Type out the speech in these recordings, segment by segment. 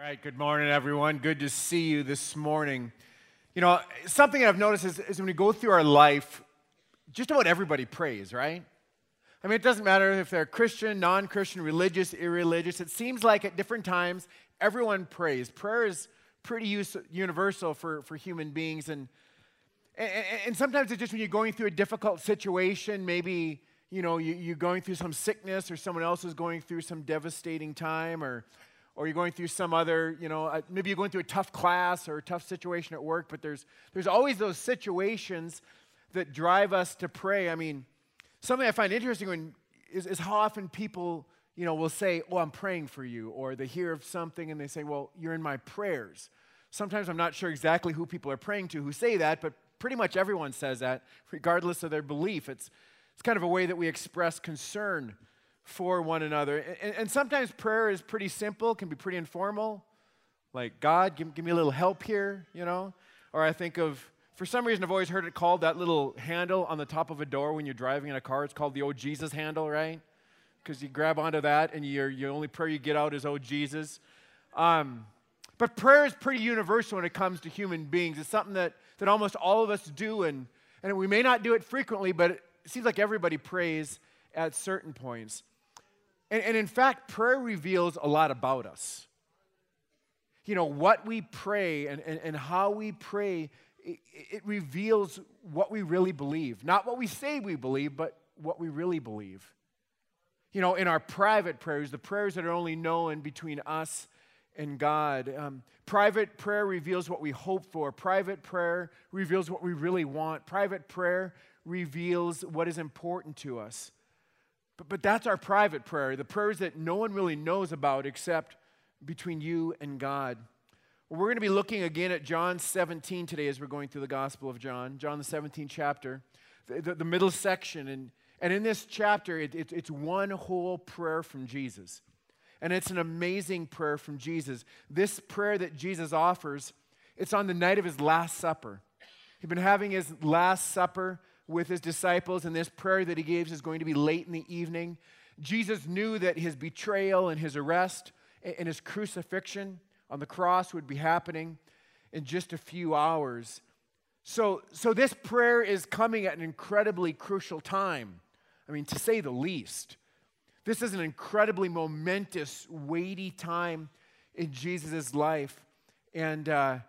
right, good morning, everyone. Good to see you this morning. You know, something I've noticed is when we go through our life, just about everybody prays, right? I mean, it doesn't matter if they're Christian, non-Christian, religious, irreligious. It seems like at different times, everyone prays. Prayer is pretty universal for human beings. And sometimes it's just when you're going through a difficult situation, maybe, you know, you're going through some sickness or someone else is going through some devastating time or you're going through some other, maybe you're going through a tough class or a tough situation at work, but there's always those situations that drive us to pray. I mean, something I find interesting is how often people, will say, oh, I'm praying for you, or they hear of something and they say, well, you're in my prayers. Sometimes I'm not sure exactly who people are praying to who say that, but pretty much everyone says that, regardless of their belief. It's kind of a way that we express concern for one another. And sometimes prayer is pretty simple, can be pretty informal, like, God, give me a little help here, Or I think of, for some reason, I've always heard it called that little handle on the top of a door when you're driving in a car. It's called the Oh Jesus handle, right? Because you grab onto that and your only prayer you get out is Oh Jesus. But prayer is pretty universal when it comes to human beings. It's something that almost all of us do, and we may not do it frequently, but it seems like everybody prays at certain points. And in fact, prayer reveals a lot about us. What we pray and how we pray, it reveals what we really believe. Not what we say we believe, but what we really believe. In our private prayers, the prayers that are only known between us and God. Private prayer reveals what we hope for. Private prayer reveals what we really want. Private prayer reveals what is important to us. But that's our private prayer, the prayers that no one really knows about except between you and God. Well, we're going to be looking again at John 17 today as we're going through the Gospel of John the 17th chapter, the middle section. And in this chapter, it's one whole prayer from Jesus. And it's an amazing prayer from Jesus. This prayer that Jesus offers, it's on the night of his Last Supper. He'd been having his Last Supper with his disciples, and this prayer that he gives is going to be late in the evening. Jesus knew that his betrayal and his arrest and his crucifixion on the cross would be happening in just a few hours. So this prayer is coming at an incredibly crucial time. I mean, to say the least. This is an incredibly momentous, weighty time in Jesus' life. And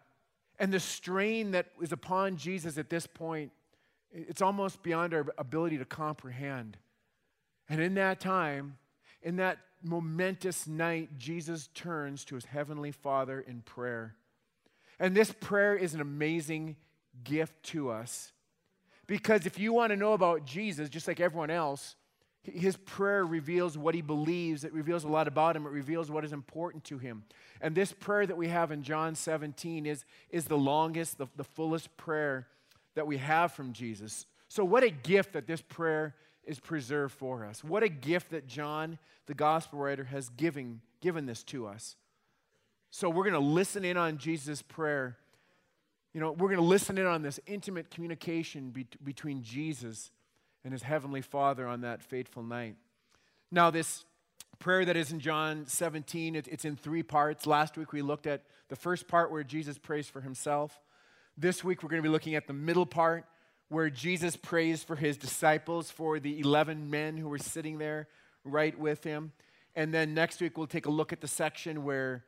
the strain that is upon Jesus at this point, it's almost beyond our ability to comprehend. And in that time, in that momentous night, Jesus turns to his heavenly Father in prayer. And this prayer is an amazing gift to us. Because if you want to know about Jesus, just like everyone else, his prayer reveals what he believes. It reveals a lot about him. It reveals what is important to him. And this prayer that we have in John 17 is the longest, the fullest prayer that we have from Jesus. So what a gift that this prayer is preserved for us. What a gift that John, the gospel writer, has given this to us. So we're going to listen in on Jesus' prayer. We're going to listen in on this intimate communication between Jesus and his heavenly Father on that fateful night. Now, this prayer that is in John 17, it's in three parts. Last week we looked at the first part where Jesus prays for himself. This week we're going to be looking at the middle part where Jesus prays for his disciples, for the 11 men who were sitting there right with him. And then next week we'll take a look at the section where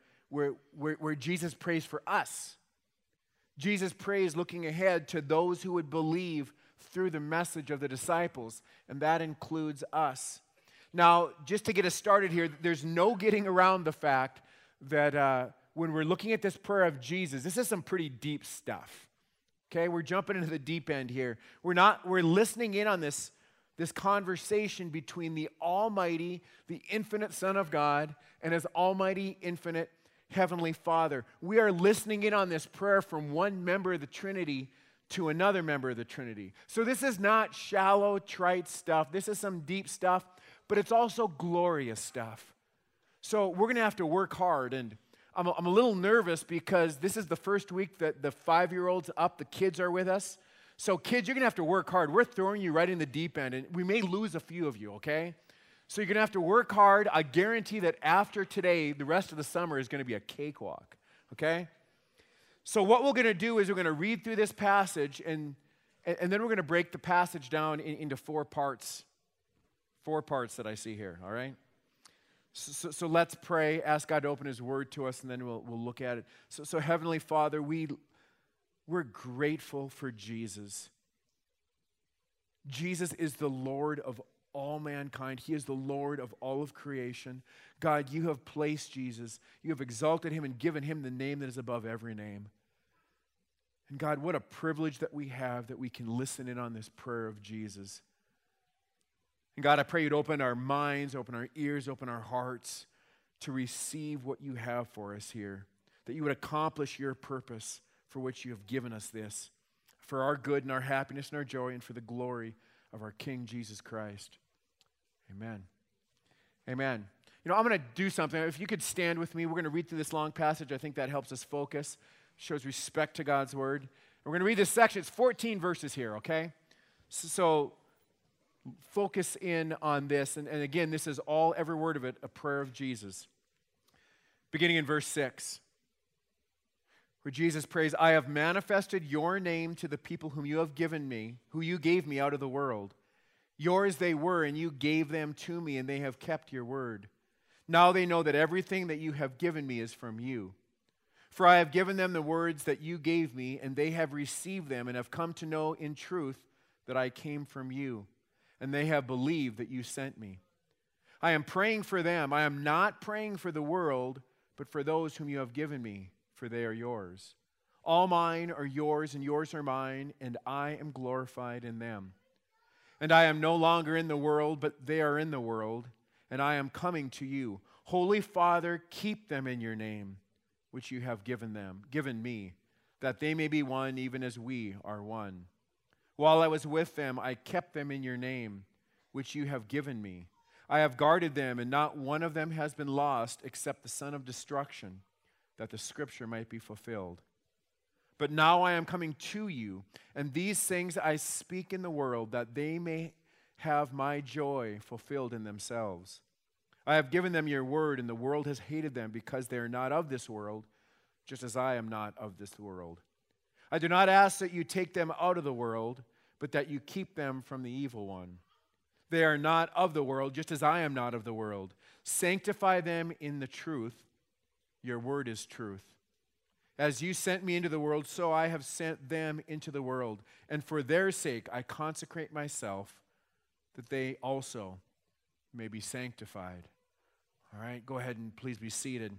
Jesus prays for us. Jesus prays looking ahead to those who would believe through the message of the disciples, and that includes us. Now, just to get us started here, there's no getting around the fact that when we're looking at this prayer of Jesus, this is some pretty deep stuff. Okay, we're jumping into the deep end here. We're listening in on this conversation between the Almighty, the infinite Son of God, and his almighty, infinite Heavenly Father. We are listening in on this prayer from one member of the Trinity to another member of the Trinity. So this is not shallow, trite stuff. This is some deep stuff, but it's also glorious stuff. So we're going to have to work hard, and I'm a little nervous because this is the first week that the 5-year-olds up, the kids are with us. So kids, you're going to have to work hard. We're throwing you right in the deep end, and we may lose a few of you, okay? So you're going to have to work hard. I guarantee that after today, the rest of the summer is going to be a cakewalk, okay? So what we're going to do is we're going to read through this passage, and then we're going to break the passage down into four parts. Four parts that I see here, all right? So let's pray, ask God to open His Word to us, and then we'll look at it. So Heavenly Father, we're grateful for Jesus. Jesus is the Lord of all mankind. He is the Lord of all of creation. God, you have placed Jesus. You have exalted Him and given Him the name that is above every name. And God, what a privilege that we have that we can listen in on this prayer of Jesus. And God, I pray you'd open our minds, open our ears, open our hearts to receive what you have for us here, that you would accomplish your purpose for which you have given us this, for our good and our happiness and our joy and for the glory of our King Jesus Christ. Amen. Amen. You know, I'm going to do something. If you could stand with me, we're going to read through this long passage. I think that helps us focus, shows respect to God's word. We're going to read this section. It's 14 verses here, okay? So focus in on this. And again, this is all, every word of it, a prayer of Jesus. Beginning in verse 6, where Jesus prays, I have manifested your name to the people whom you have given me, who you gave me out of the world. Yours they were, and you gave them to me, and they have kept your word. Now they know that everything that you have given me is from you. For I have given them the words that you gave me, and they have received them, and have come to know in truth that I came from you, and they have believed that you sent me. I am praying for them. I am not praying for the world, but for those whom you have given me, for they are yours. All mine are yours, and yours are mine, and I am glorified in them. And I am no longer in the world, but they are in the world, and I am coming to you. Holy Father, keep them in your name, which you have given me, that they may be one even as we are one. While I was with them, I kept them in your name, which you have given me. I have guarded them, and not one of them has been lost except the son of destruction, that the scripture might be fulfilled. But now I am coming to you, and these things I speak in the world, that they may have my joy fulfilled in themselves. I have given them your word, and the world has hated them because they are not of this world, just as I am not of this world. I do not ask that you take them out of the world, but that you keep them from the evil one. They are not of the world, just as I am not of the world. Sanctify them in the truth. Your word is truth. As you sent me into the world, so I have sent them into the world. And for their sake I consecrate myself, that they also may be sanctified. All right, go ahead and please be seated.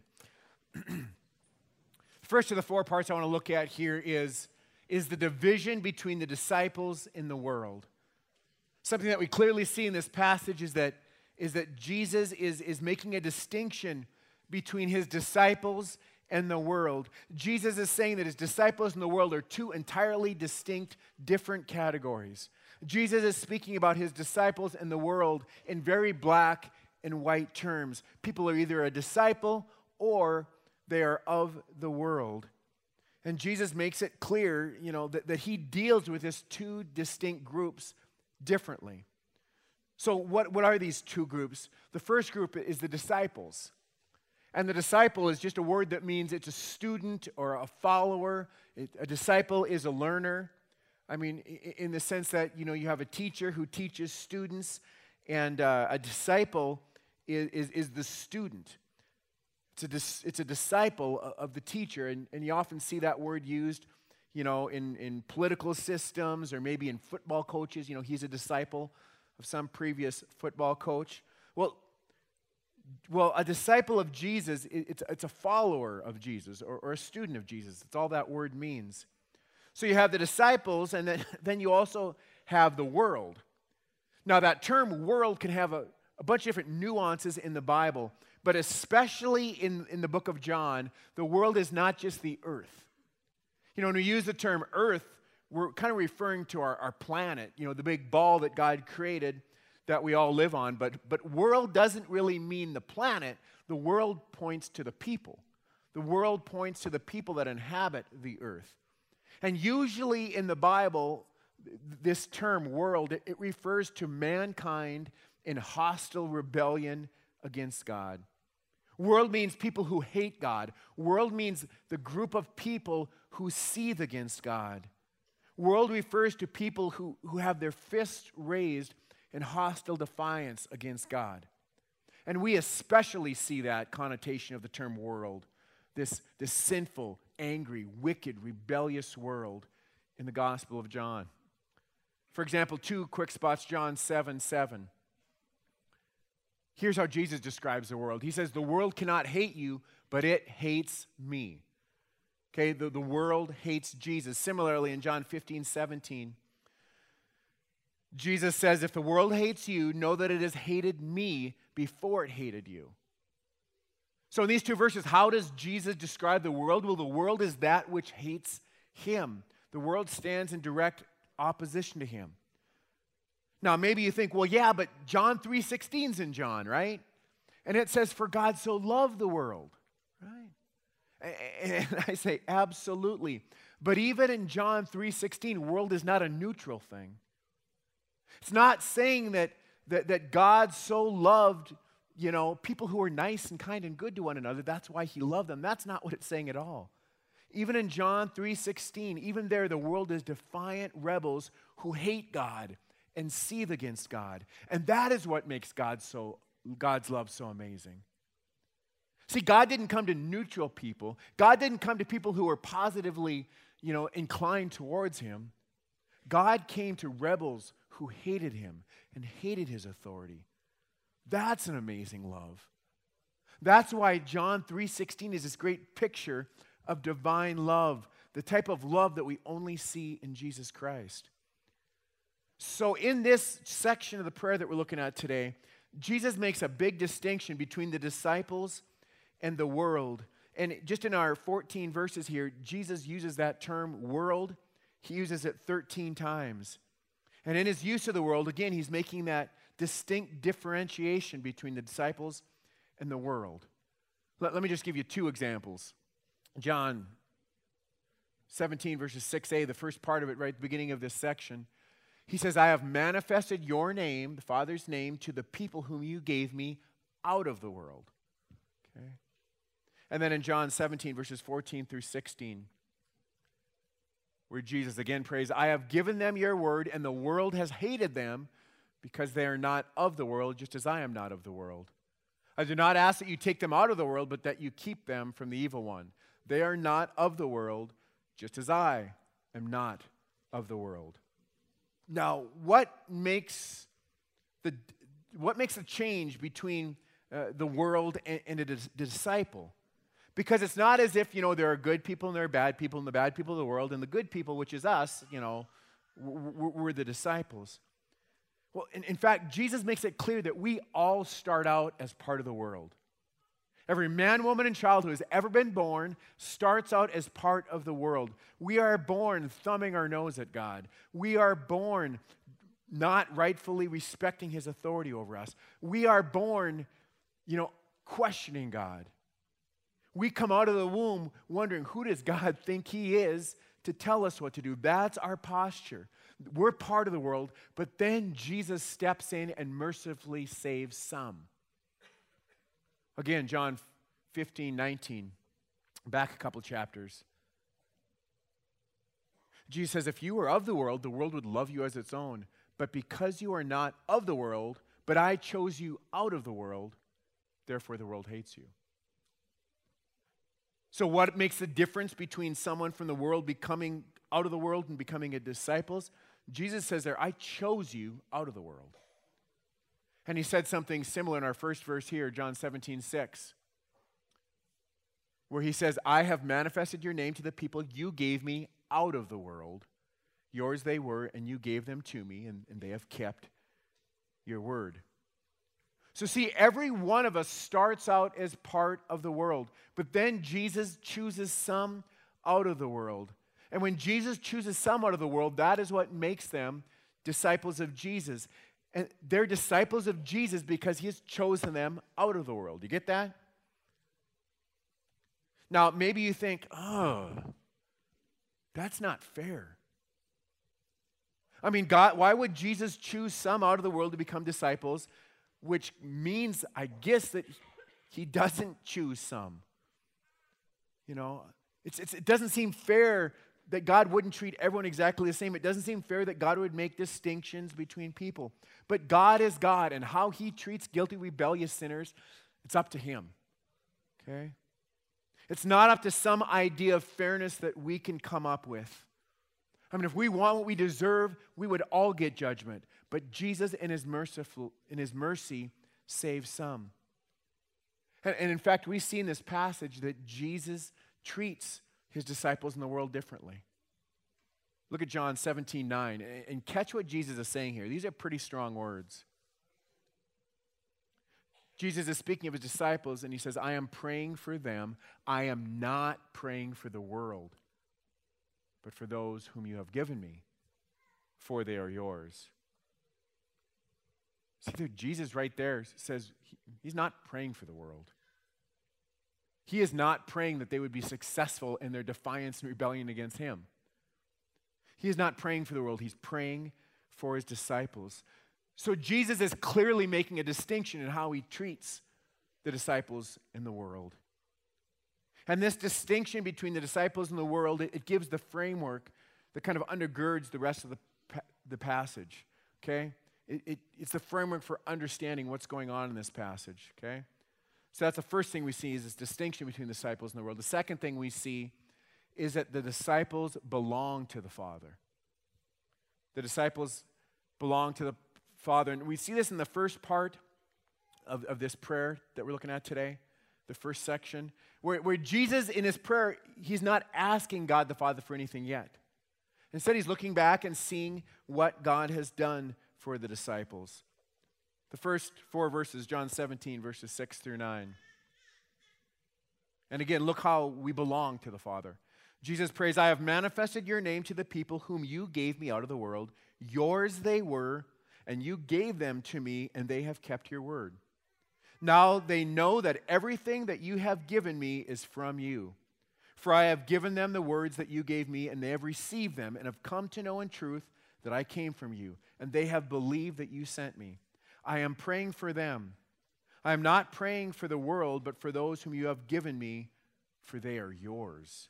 First of the four parts I want to look at here is the division between the disciples and the world. Something that we clearly see in this passage is that Jesus is making a distinction between his disciples and the world. Jesus is saying that his disciples and the world are two entirely distinct, different categories. Jesus is speaking about his disciples and the world in very black and white terms. People are either a disciple or they are of the world. And Jesus makes it clear, that he deals with these two distinct groups differently. So what are these two groups? The first group is the disciples. And the disciple is just a word that means it's a student or a follower. A disciple is a learner. I mean, in the sense that, you have a teacher who teaches students, and a disciple is the student. It's a disciple of the teacher, and you often see that word used, in political systems or maybe in football coaches. He's a disciple of some previous football coach. Well, a disciple of Jesus, it's a follower of Jesus or a student of Jesus. That's all that word means. So you have the disciples, and then you also have the world. Now, that term world can have a bunch of different nuances in the Bible, but especially in the book of John, the world is not just the earth. When we use the term earth, we're kind of referring to our planet, the big ball that God created that we all live on. But world doesn't really mean the planet. The world points to the people. The world points to the people that inhabit the earth. And usually in the Bible, this term world, it refers to mankind in hostile rebellion against God. World means people who hate God. World means the group of people who seethe against God. World refers to people who have their fists raised in hostile defiance against God. And we especially see that connotation of the term world, this sinful, angry, wicked, rebellious world in the Gospel of John. For example, 2 quick spots, John 7:7. Here's how Jesus describes the world. He says, the world cannot hate you, but it hates me. Okay, the world hates Jesus. Similarly, in John 15:17, Jesus says, if the world hates you, know that it has hated me before it hated you. So in these 2 verses, how does Jesus describe the world? Well, the world is that which hates him. The world stands in direct opposition to him. Now, maybe you think, well, yeah, but John 3:16's in John, right? And it says, for God so loved the world, right? And I say, absolutely. But even in John 3:16, world is not a neutral thing. It's not saying that God so loved, people who are nice and kind and good to one another. That's why he loved them. That's not what it's saying at all. Even in John 3:16, even there, the world is defiant rebels who hate God and seethe against God. And that is what makes God's love so amazing. See, God didn't come to neutral people. God didn't come to people who were positively, inclined towards him. God came to rebels who hated him and hated his authority. That's an amazing love. That's why John 3:16 is this great picture of divine love, the type of love that we only see in Jesus Christ. So in this section of the prayer that we're looking at today, Jesus makes a big distinction between the disciples and the world. And just in our 14 verses here, Jesus uses that term world. He uses it 13 times. And in his use of the world, again, he's making that distinct differentiation between the disciples and the world. Let me just give you 2 examples. John 17, verses 6a, the first part of it, right at the beginning of this section. He says, I have manifested your name, the Father's name, to the people whom you gave me out of the world. Okay. And then in John 17, verses 14 through 16, where Jesus again prays, I have given them your word, and the world has hated them because they are not of the world, just as I am not of the world. I do not ask that you take them out of the world, but that you keep them from the evil one. They are not of the world, just as I am not of the world. Now, what makes the change between the world and a disciple? Because it's not as if, there are good people and there are bad people, and the bad people of the world, and the good people, which is us, we're the disciples. Well, in fact, Jesus makes it clear that we all start out as part of the world. Every man, woman, and child who has ever been born starts out as part of the world. We are born thumbing our nose at God. We are born not rightfully respecting his authority over us. We are born, questioning God. We come out of the womb wondering, who does God think he is to tell us what to do? That's our posture. We're part of the world, but then Jesus steps in and mercifully saves some. Again, John 15:19, back a couple chapters. Jesus says, if you were of the world would love you as its own. But because you are not of the world, but I chose you out of the world, therefore the world hates you. So what makes the difference between someone from the world becoming out of the world and becoming a disciple? Jesus says there, I chose you out of the world. And he said something similar in our first verse here, John 17:6, where he says, I have manifested your name to the people you gave me out of the world. Yours they were, and you gave them to me, and they have kept your word. So see, every one of us starts out as part of the world, but then Jesus chooses some out of the world. And when Jesus chooses some out of the world, that is what makes them disciples of Jesus. And they're disciples of Jesus because he has chosen them out of the world. You get that? Now, maybe you think, oh, that's not fair. I mean, God, why would Jesus choose some out of the world to become disciples, which means, I guess, that he doesn't choose some. You know, it doesn't seem fair that God wouldn't treat everyone exactly the same. It doesn't seem fair that God would make distinctions between people. But God is God, and how he treats guilty, rebellious sinners, it's up to him. Okay? It's not up to some idea of fairness that we can come up with. I mean, if we want what we deserve, we would all get judgment. But Jesus, in his mercy, saves some. And in fact, we see in this passage that Jesus treats his disciples in the world differently. Look at John 17:9, and catch what Jesus is saying here. These are pretty strong words. Jesus is speaking of his disciples, and he says, I am praying for them. I am not praying for the world, but for those whom you have given me, for they are yours. See, Jesus right there says he's not praying for the world. He is not praying that they would be successful in their defiance and rebellion against him. He is not praying for the world. He's praying for his disciples. So Jesus is clearly making a distinction in how he treats the disciples in the world. And this distinction between the disciples and the world, it gives the framework that kind of undergirds the rest of the passage, okay? It's the framework for understanding what's going on in this passage, okay? So that's the first thing we see is this distinction between the disciples and the world. The second thing we see is that the disciples belong to the Father. The disciples belong to the Father. And we see this in the first part of this prayer that we're looking at today, the first section, where Jesus in his prayer, he's not asking God the Father for anything yet. Instead, he's looking back and seeing what God has done for the disciples. The first 4 verses, John 17, verses 6 through 9. And again, look how we belong to the Father. Jesus prays, I have manifested your name to the people whom you gave me out of the world. Yours they were, and you gave them to me, and they have kept your word. Now they know that everything that you have given me is from you. For I have given them the words that you gave me, and they have received them, and have come to know in truth that I came from you, and they have believed that you sent me. I am praying for them. I am not praying for the world, but for those whom you have given me, for they are yours.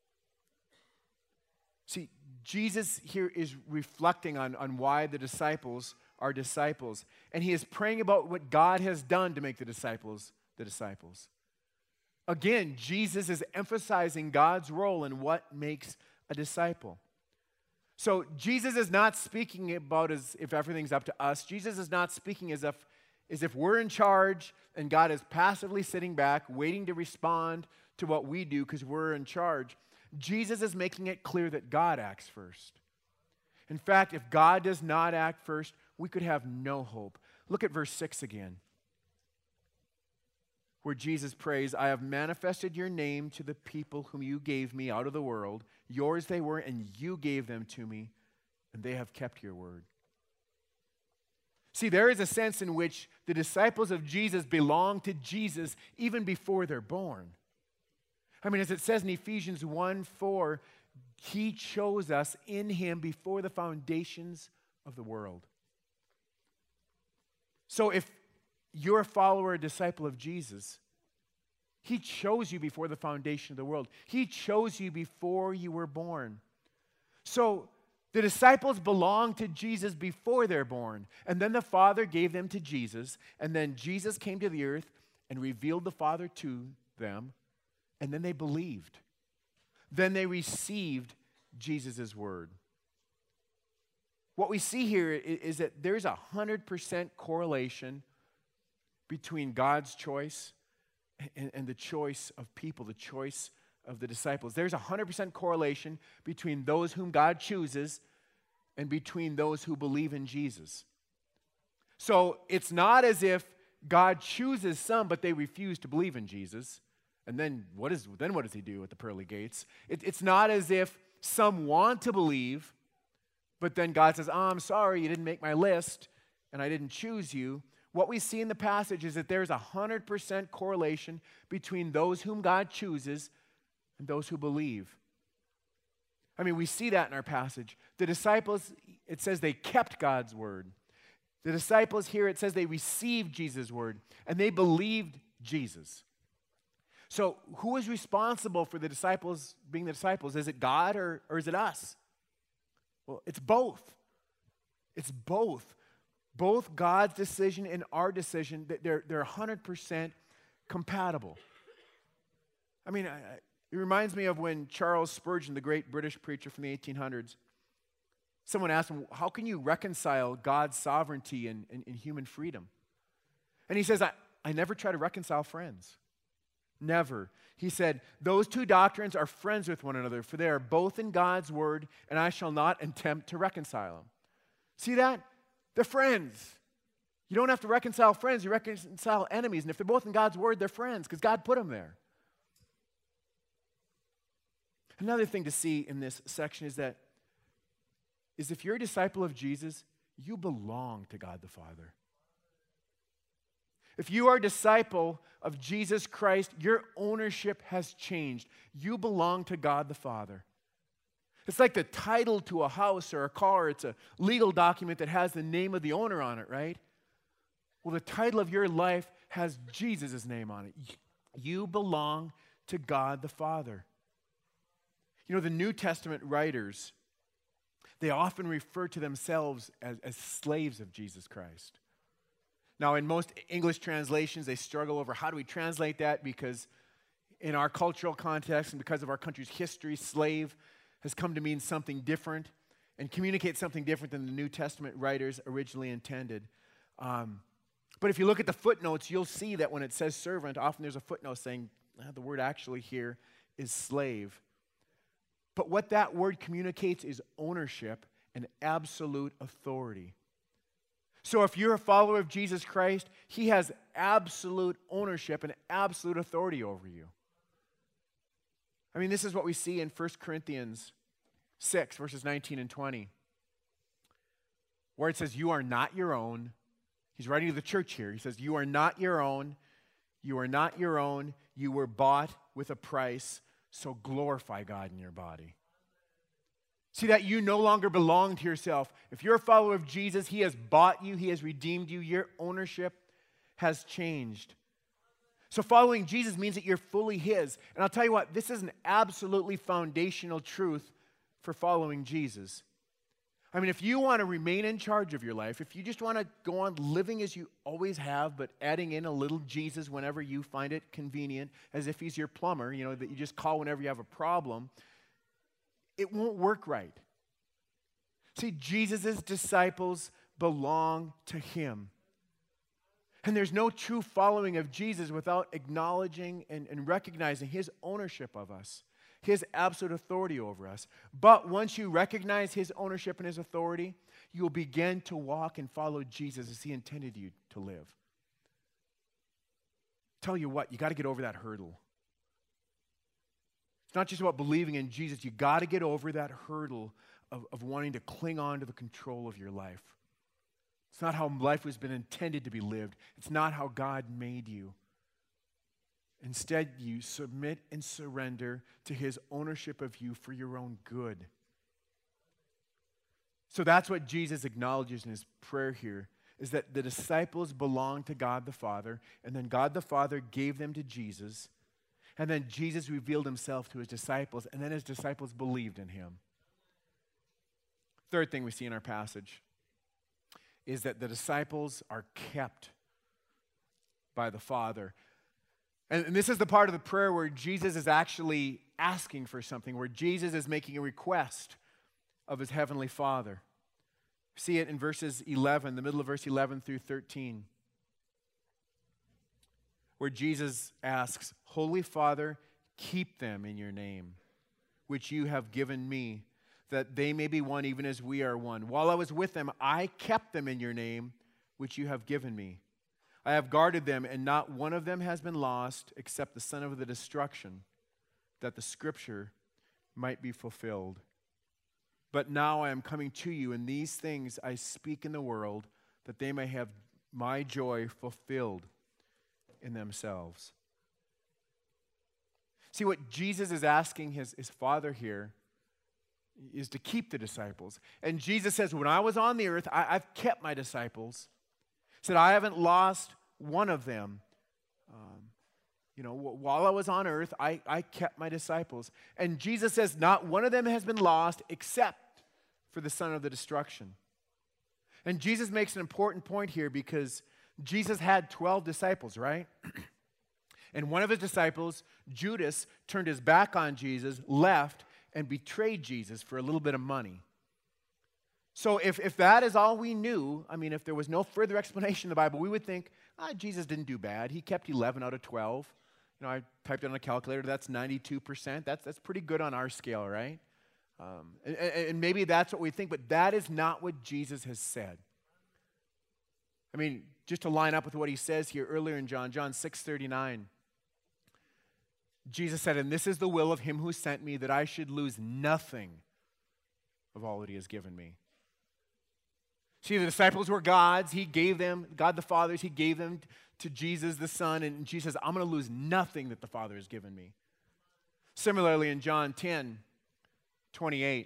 See, Jesus here is reflecting on why the disciples are disciples. And he is praying about what God has done to make the disciples the disciples. Again, Jesus is emphasizing God's role in what makes a disciple. So Jesus is not speaking about as if everything's up to us. Jesus is not speaking as if we're in charge and God is passively sitting back waiting to respond to what we do because we're in charge. Jesus is making it clear that God acts first. In fact, if God does not act first, we could have no hope. Look at verse 6 again, where Jesus prays, I have manifested your name to the people whom you gave me out of the world. Yours they were, and you gave them to me, and they have kept your word. See, there is a sense in which the disciples of Jesus belong to Jesus even before they're born. I mean, as it says in Ephesians 1:4, he chose us in him before the foundations of the world. So if you're a follower, a disciple of Jesus, he chose you before the foundation of the world. He chose you before you were born. So the disciples belong to Jesus before they're born. And then the Father gave them to Jesus. And then Jesus came to the earth and revealed the Father to them. And then they believed. Then they received Jesus' word. What we see here is that there's 100% correlation between God's choice and the choice of people, the choice of the disciples. There's 100% correlation between those whom God chooses and between those who believe in Jesus. So it's not as if God chooses some, but they refuse to believe in Jesus. And then what does he do at the pearly gates? It's not as if some want to believe, but then God says, I'm sorry, you didn't make my list, and I didn't choose you. What we see in the passage is that there's 100% correlation between those whom God chooses and those who believe. I mean, we see that in our passage. The disciples, it says they kept God's word. The disciples here, it says they received Jesus' word and they believed Jesus. So who is responsible for the disciples being the disciples? Is it God or is it us? Well, it's both. It's both. Both God's decision and our decision, they're 100% compatible. I mean, it reminds me of when Charles Spurgeon, the great British preacher from the 1800s, someone asked him, how can you reconcile God's sovereignty and human freedom? And he says, I never try to reconcile friends. Never. He said, those two doctrines are friends with one another, for they are both in God's word, and I shall not attempt to reconcile them. See that? They're friends. You don't have to reconcile friends, you reconcile enemies. And if they're both in God's word, they're friends, because God put them there. Another thing to see in this section is if you're a disciple of Jesus, you belong to God the Father. If you are a disciple of Jesus Christ, your ownership has changed. You belong to God the Father. It's like the title to a house or a car. It's a legal document that has the name of the owner on it, right? Well, the title of your life has Jesus' name on it. You belong to God the Father. You know, the New Testament writers, they often refer to themselves as slaves of Jesus Christ. Now, in most English translations, they struggle over how do we translate that, because in our cultural context and because of our country's history, slave has come to mean something different and communicate something different than the New Testament writers originally intended. But if you look at the footnotes, you'll see that when it says servant, often there's a footnote saying the word actually here is slave. But what that word communicates is ownership and absolute authority. So if you're a follower of Jesus Christ, he has absolute ownership and absolute authority over you. I mean, this is what we see in 1 Corinthians 6, verses 19 and 20, where it says, you are not your own. He's writing to the church here. He says, you are not your own. You are not your own. You were bought with a price, so glorify God in your body. See that you no longer belong to yourself. If you're a follower of Jesus, he has bought you, he has redeemed you, your ownership has changed. So following Jesus means that you're fully his. And I'll tell you what, this is an absolutely foundational truth for following Jesus. I mean, if you want to remain in charge of your life, if you just want to go on living as you always have, but adding in a little Jesus whenever you find it convenient, as if he's your plumber, you know, that you just call whenever you have a problem, it won't work right. See, Jesus' disciples belong to him. And there's no true following of Jesus without acknowledging and recognizing his ownership of us, his absolute authority over us. But once you recognize his ownership and his authority, you will begin to walk and follow Jesus as he intended you to live. Tell you what, you got to get over that hurdle. It's not just about believing in Jesus. You got to get over that hurdle of wanting to cling on to the control of your life. It's not how life has been intended to be lived. It's not how God made you. Instead, you submit and surrender to his ownership of you for your own good. So that's what Jesus acknowledges in his prayer here, is that the disciples belong to God the Father, and then God the Father gave them to Jesus, and then Jesus revealed himself to his disciples, and then his disciples believed in him. Third thing we see in our passage is that the disciples are kept by the Father. And this is the part of the prayer where Jesus is actually asking for something, where Jesus is making a request of his heavenly Father. See it in verses 11, the middle of verse 11 through 13, where Jesus asks, Holy Father, keep them in your name, which you have given me, that they may be one even as we are one. While I was with them, I kept them in your name, which you have given me. I have guarded them, and not one of them has been lost except the son of the destruction, that the scripture might be fulfilled. But now I am coming to you, and these things I speak in the world, that they may have my joy fulfilled in themselves. See, what Jesus is asking his Father here, is to keep the disciples. And Jesus says, when I was on the earth, I've kept my disciples. He said, I haven't lost one of them. While I was on earth, I kept my disciples. And Jesus says, not one of them has been lost except for the son of the destruction. And Jesus makes an important point here because Jesus had 12 disciples, right? And one of his disciples, Judas, turned his back on Jesus, left, and betrayed Jesus for a little bit of money. So if that is all we knew, if there was no further explanation in the Bible, we would think, Jesus didn't do bad. He kept 11 out of 12. I typed it on a calculator. That's 92%. That's pretty good on our scale, right? And maybe that's what we think, but that is not what Jesus has said. Just to line up with what he says here earlier in John 6:39, Jesus said, and this is the will of him who sent me, that I should lose nothing of all that he has given me. See, the disciples were God's. He gave them, God the Father, he gave them to Jesus the Son, and Jesus says, I'm going to lose nothing that the Father has given me. Similarly, in John 10:28,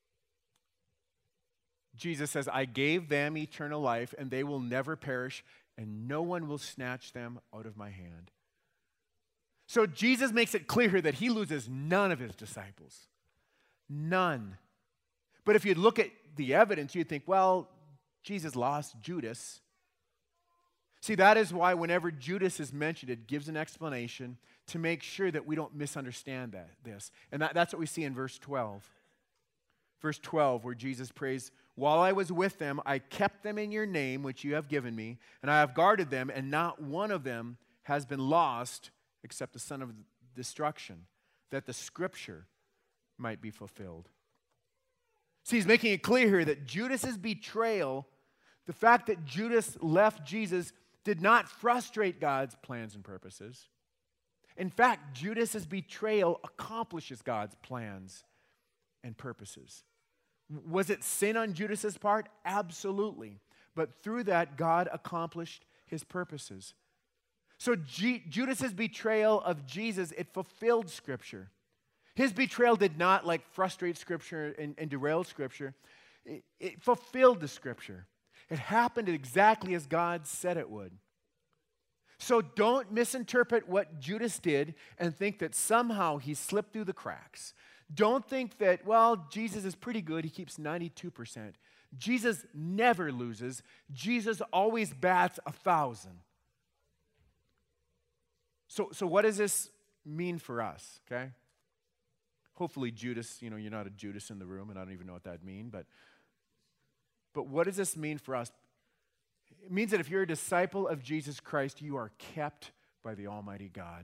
Jesus says, I gave them eternal life, and they will never perish, and no one will snatch them out of my hand. So Jesus makes it clear that he loses none of his disciples. None. But if you look at the evidence, you'd think, well, Jesus lost Judas. See, that is why whenever Judas is mentioned, it gives an explanation to make sure that we don't misunderstand this. And that's what we see in verse 12. Verse 12, where Jesus prays, while I was with them, I kept them in your name, which you have given me, and I have guarded them, and not one of them has been lost except the son of destruction, that the scripture might be fulfilled. See, he's making it clear here that Judas's betrayal, the fact that Judas left Jesus, did not frustrate God's plans and purposes. In fact, Judas's betrayal accomplishes God's plans and purposes. Was it sin on Judas's part? Absolutely. But through that, God accomplished his purposes. So Judas's betrayal of Jesus, it fulfilled Scripture. His betrayal did not frustrate Scripture and derail Scripture. It fulfilled the Scripture. It happened exactly as God said it would. So don't misinterpret what Judas did and think that somehow he slipped through the cracks. Don't think that, well, Jesus is pretty good. He keeps 92%. Jesus never loses. Jesus always bats 1,000. So what does this mean for us, okay? Hopefully Judas, you're not a Judas in the room, and I don't even know what that means, but what does this mean for us? It means that if you're a disciple of Jesus Christ, you are kept by the Almighty God.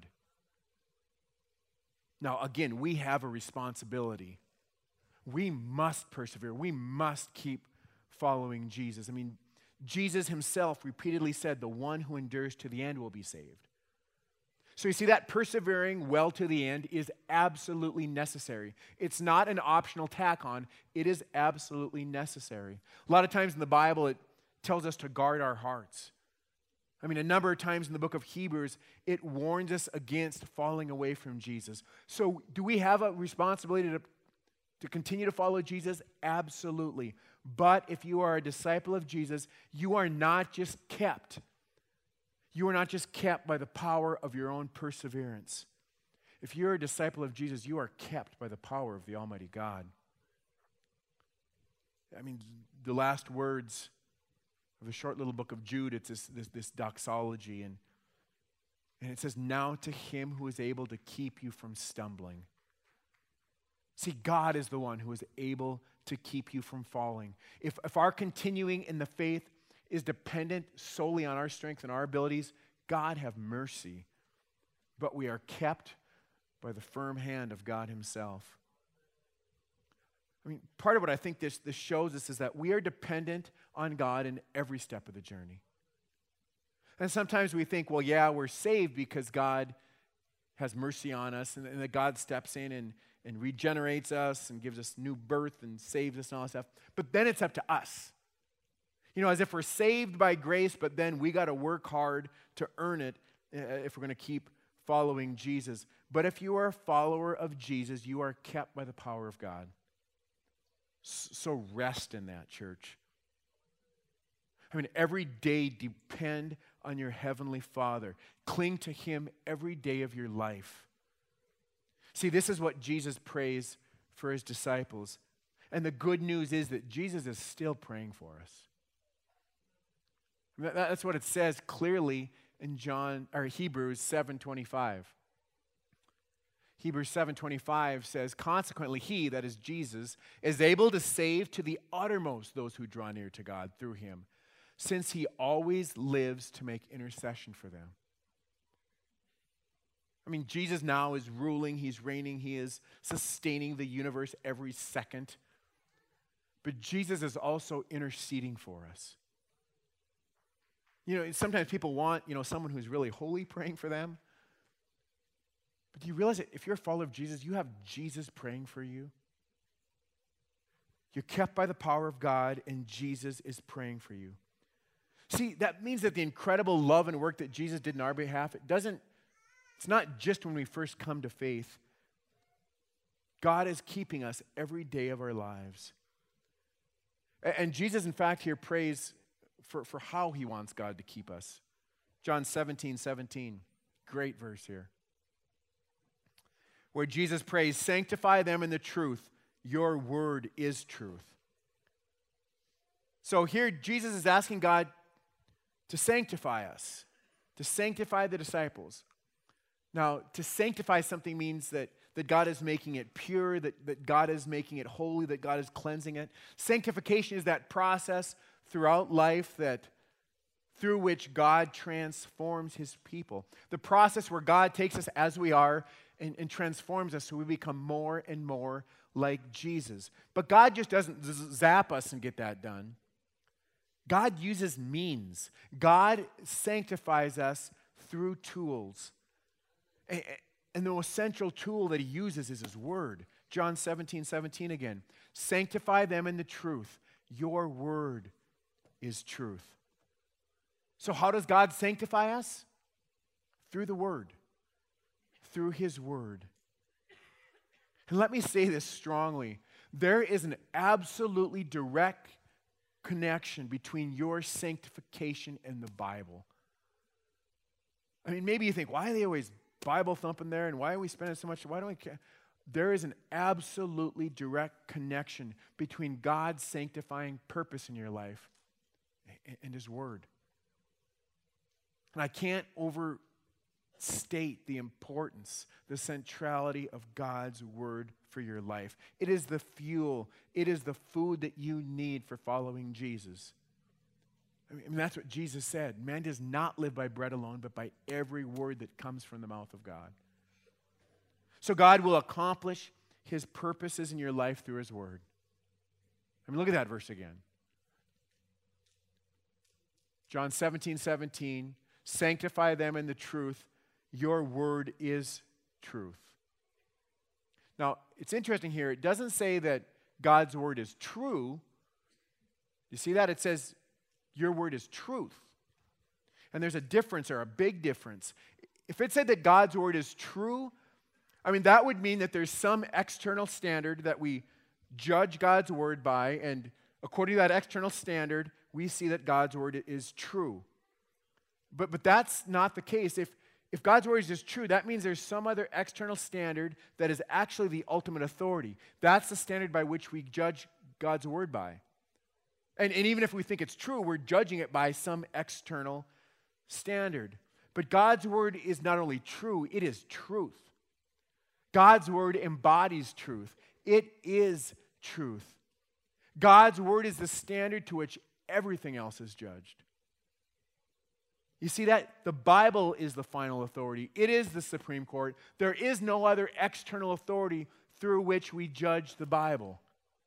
Now, again, we have a responsibility. We must persevere. We must keep following Jesus. Jesus himself repeatedly said, the one who endures to the end will be saved. So you see, that persevering well to the end is absolutely necessary. It's not an optional tack on. It is absolutely necessary. A lot of times in the Bible, it tells us to guard our hearts. A number of times in the book of Hebrews, it warns us against falling away from Jesus. So do we have a responsibility to continue to follow Jesus? Absolutely. But if you are a disciple of Jesus, you are not just kept. You are not just kept by the power of your own perseverance. If you're a disciple of Jesus, you are kept by the power of the Almighty God. The last words of the short little book of Jude, it's this doxology, and it says, now to him who is able to keep you from stumbling. See, God is the one who is able to keep you from falling. If our continuing in the faith is dependent solely on our strength and our abilities, God have mercy. But we are kept by the firm hand of God himself. Part of what I think this shows us is that we are dependent on God in every step of the journey. And sometimes we think, well, yeah, we're saved because God has mercy on us, and that God steps in and regenerates us and gives us new birth and saves us and all that stuff. But then it's up to us. As if we're saved by grace, but then we got to work hard to earn it if we're going to keep following Jesus. But if you are a follower of Jesus, you are kept by the power of God. So rest in that, church. I mean, every day depend on your Heavenly Father. Cling to Him every day of your life. See, this is what Jesus prays for His disciples. And the good news is that Jesus is still praying for us. That's what it says clearly in Hebrews 7:25. Hebrews 7:25 says, consequently, He, that is Jesus, is able to save to the uttermost those who draw near to God through Him, since He always lives to make intercession for them. I mean, Jesus now is ruling, He's reigning, He is sustaining the universe every second. But Jesus is also interceding for us. You know, sometimes people want, someone who's really holy praying for them. But do you realize that if you're a follower of Jesus, you have Jesus praying for you? You're kept by the power of God, and Jesus is praying for you. See, that means that the incredible love and work that Jesus did in our behalf, it's not just when we first come to faith. God is keeping us every day of our lives. And Jesus, in fact, here prays for how He wants God to keep us. John 17:17, great verse here, where Jesus prays, sanctify them in the truth. Your word is truth. So here Jesus is asking God to sanctify us, to sanctify the disciples. Now, to sanctify something means that God is making it pure, that God is making it holy, that God is cleansing it. Sanctification is that process throughout life through which God transforms His people. The process where God takes us as we are and transforms us so we become more and more like Jesus. But God just doesn't zap us and get that done. God uses means. God sanctifies us through tools. And the most central tool that He uses is His Word. John 17:17 again. Sanctify them in the truth. Your Word is truth. So how does God sanctify us? Through the Word. Through His Word. And let me say this strongly. There is an absolutely direct connection between your sanctification and the Bible. I mean, maybe you think, why are they always Bible thumping there, and why are we spending so much? Why don't we care? There is an absolutely direct connection between God's sanctifying purpose in your life and His Word. And I can't overstate the importance, the centrality of God's Word for your life. It is the fuel, it is the food that you need for following Jesus. I mean, that's what Jesus said. Man does not live by bread alone, but by every word that comes from the mouth of God. So God will accomplish His purposes in your life through His Word. I mean, look at that verse again. John 17:17, sanctify them in the truth. Your word is truth. Now, it's interesting here. It doesn't say that God's word is true. You see that? It says your word is truth. And there's a difference, or a big difference. If it said that God's word is true, I mean, that would mean that there's some external standard that we judge God's word by, and according to that external standard, we see that God's word is true. But that's not the case. If God's word is just true, that means there's some other external standard that is actually the ultimate authority. That's the standard by which we judge God's word by. And even if we think it's true, we're judging it by some external standard. But God's word is not only true, it is truth. God's word embodies truth. It is truth. God's word is the standard to which everything else is judged. You see that? The Bible is the final authority. It is the Supreme Court. There is no other external authority through which we judge the Bible.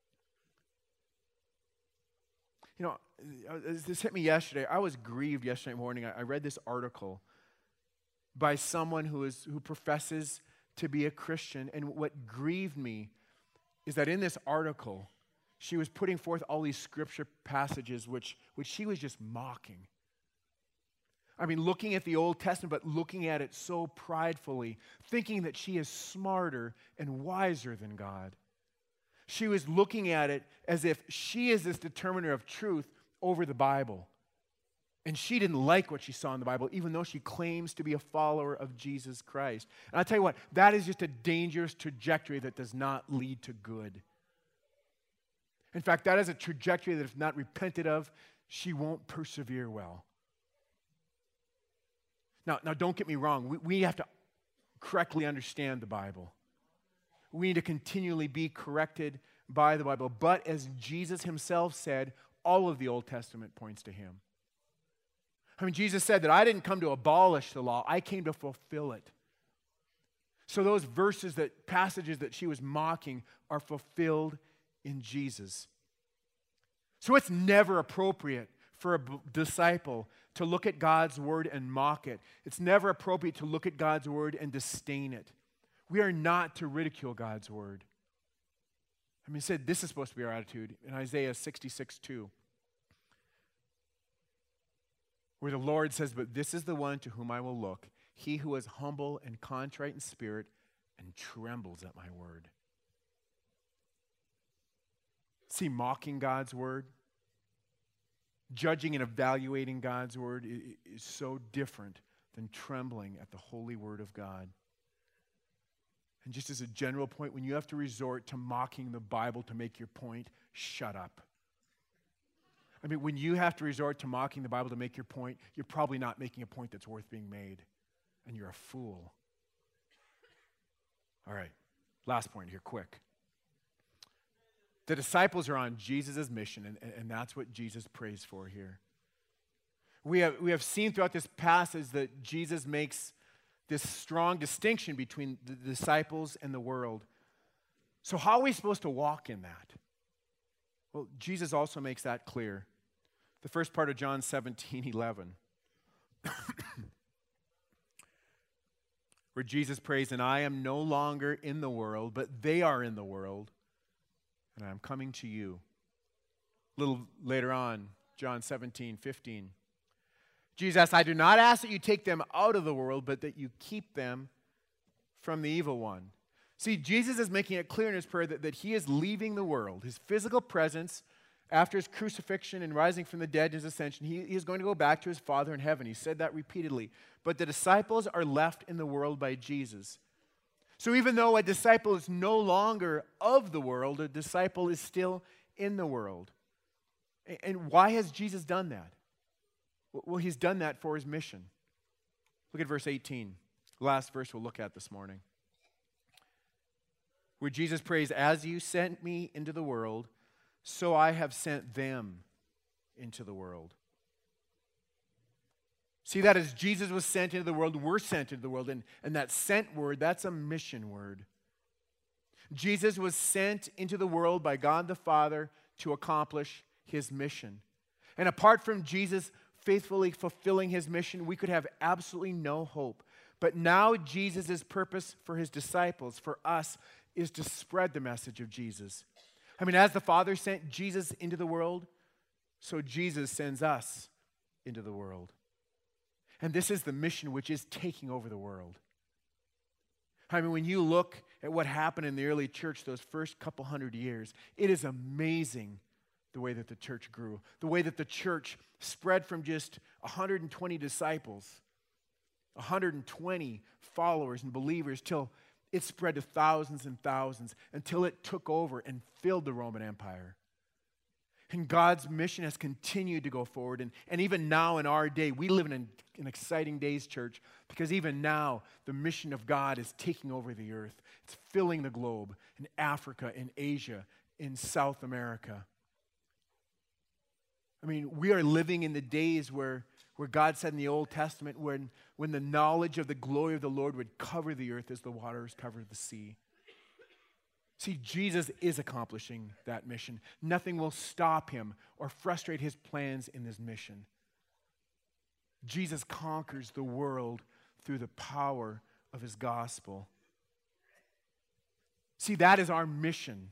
You know, this hit me yesterday. I was grieved yesterday morning. I read this article by someone who professes to be a Christian. And what grieved me is that in this article, she was putting forth all these scripture passages which she was just mocking. I mean, looking at the Old Testament, but looking at it so pridefully, thinking that she is smarter and wiser than God. She was looking at it as if she is this determiner of truth over the Bible. And she didn't like what she saw in the Bible, even though she claims to be a follower of Jesus Christ. And I'll tell you what, that is just a dangerous trajectory that does not lead to good. In fact, that is a trajectory that if not repented of, she won't persevere well. Now don't get me wrong. We have to correctly understand the Bible. We need to continually be corrected by the Bible. But as Jesus himself said, all of the Old Testament points to him. I mean, Jesus said that I didn't come to abolish the law. I came to fulfill it. So those passages that she was mocking are fulfilled in Jesus. So it's never appropriate for a disciple to look at God's word and mock it. It's never appropriate to look at God's word and disdain it. We are not to ridicule God's word. I mean, it said this is supposed to be our attitude in Isaiah 66:2, where the Lord says, "But this is the one to whom I will look, he who is humble and contrite in spirit and trembles at my word." See, mocking God's word, judging and evaluating God's word is so different than trembling at the holy word of God. And just as a general point, when you have to resort to mocking the Bible to make your point, shut up. I mean, when you have to resort to mocking the Bible to make your point, you're probably not making a point that's worth being made, and you're a fool. All right, last point here, quick. The disciples are on Jesus' mission, and that's what Jesus prays for here. We have seen throughout this passage that Jesus makes this strong distinction between the disciples and the world. So how are we supposed to walk in that? Well, Jesus also makes that clear. The first part of John 17:11, where Jesus prays, "And I am no longer in the world, but they are in the world, and I am coming to you." A little later on, John 17:15. Jesus asks, "I do not ask that you take them out of the world, but that you keep them from the evil one." See, Jesus is making it clear in his prayer that he is leaving the world. His physical presence after his crucifixion and rising from the dead and his ascension, he is going to go back to his Father in heaven. He said that repeatedly. But the disciples are left in the world by Jesus. So even though a disciple is no longer of the world, a disciple is still in the world. And why has Jesus done that? Well, he's done that for his mission. Look at verse 18, the last verse we'll look at this morning, where Jesus prays, "As you sent me into the world, so I have sent them into the world." See, that as Jesus was sent into the world, we're sent into the world. And that sent word, that's a mission word. Jesus was sent into the world by God the Father to accomplish his mission. And apart from Jesus faithfully fulfilling his mission, we could have absolutely no hope. But now Jesus' purpose for his disciples, for us, is to spread the message of Jesus. I mean, as the Father sent Jesus into the world, so Jesus sends us into the world. And this is the mission which is taking over the world. I mean, when you look at what happened in the early church those first couple hundred years, it is amazing the way that the church grew, the way that the church spread from just 120 disciples, 120 followers and believers, till it spread to thousands and thousands, until it took over and filled the Roman Empire. And God's mission has continued to go forward. And even now in our day, we live in an exciting days, church, because even now the mission of God is taking over the earth. It's filling the globe in Africa, in Asia, in South America. I mean, we are living in the days where God said in the Old Testament, when the knowledge of the glory of the Lord would cover the earth as the waters cover the sea. See, Jesus is accomplishing that mission. Nothing will stop him or frustrate his plans in this mission. Jesus conquers the world through the power of his gospel. See, that is our mission.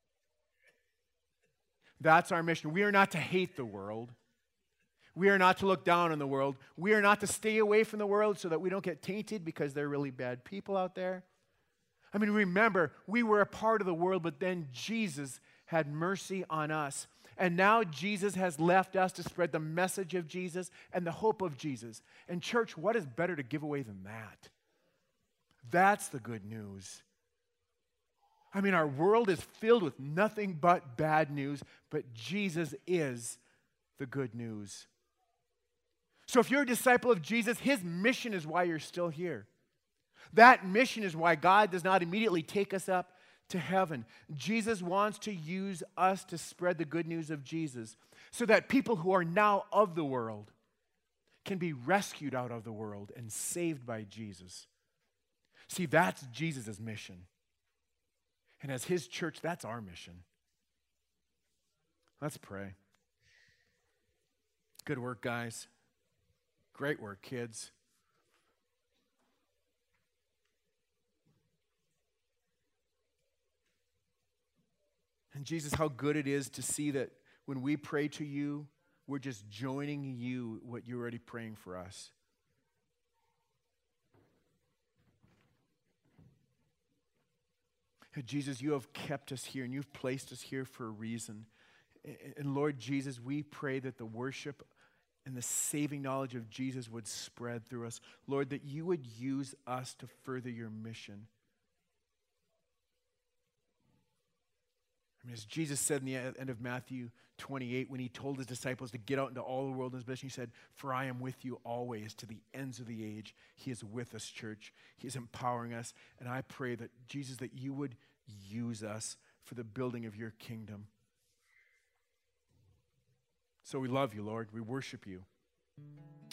That's our mission. We are not to hate the world. We are not to look down on the world. We are not to stay away from the world so that we don't get tainted because there are really bad people out there. I mean, remember, we were a part of the world, but then Jesus had mercy on us. And now Jesus has left us to spread the message of Jesus and the hope of Jesus. And church, what is better to give away than that? That's the good news. I mean, our world is filled with nothing but bad news, but Jesus is the good news. So if you're a disciple of Jesus, his mission is why you're still here. That mission is why God does not immediately take us up to heaven. Jesus wants to use us to spread the good news of Jesus so that people who are now of the world can be rescued out of the world and saved by Jesus. See, that's Jesus' mission. And as his church, that's our mission. Let's pray. Good work, guys. Great work, kids. And Jesus, how good it is to see that when we pray to you, we're just joining you, what you're already praying for us. And Jesus, you have kept us here and you've placed us here for a reason. And Lord Jesus, we pray that the worship and the saving knowledge of Jesus would spread through us. Lord, that you would use us to further your mission. I mean, as Jesus said in the end of Matthew 28, when he told his disciples to get out into all the world in his mission, he said, "For I am with you always to the ends of the age." He is with us, church. He is empowering us. And I pray that, Jesus, that you would use us for the building of your kingdom. So we love you, Lord. We worship you.